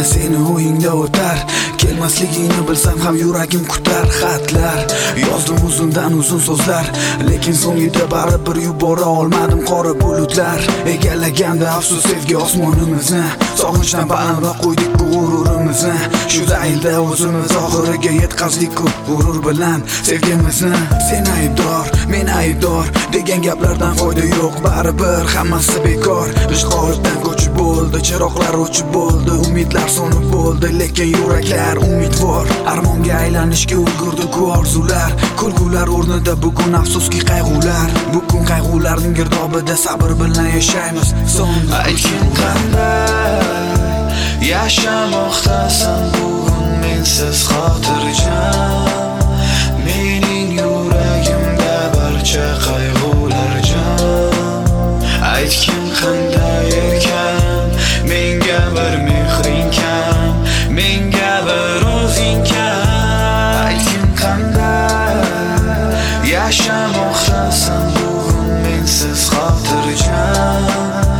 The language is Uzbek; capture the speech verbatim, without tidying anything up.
yana seni o'yingda o'tar. Kelmasligingni bilsam ham yuragim kutar. Xatlar yozdim uzundan uzun so'zlar, lekin so'ngida baribir yubora olmadim qora bulutlar. Egallaganda afsus sevgi osmonimizni, sog'inchdan balandroq qo'ydik g'ururimizni. Shu zaylda o'zimiz oxiriga yetkazdik-ku g'urur bilan sevgimizni. Sen aybdor, men aybdor degan gaplardan foyda yo'q, baribir hammasi bekor. Ishqolibdan ko'chib bo'ldi, chiroqlar o'chib bo'ldi, umidlar so'nib bo'ldi, lekin yuraklar umidvor. Armonga aylanishga ulgurdi-ku orzular, kulgular o'rnida bugun afsuski qayg'ular. Bugun qayg'ularning girdobida sabr bilan yashaymiz. So'nggi aytgin qanday yashamoqdasan bugun mensiz xotirjam. Mening yuragimda barcha qayg'ular jam. Aytgin qanday ekan menga bir mehring kam, menga bir o'zing kam. Aytgin qanday yashamoqdasan bugun mensiz xotirjam.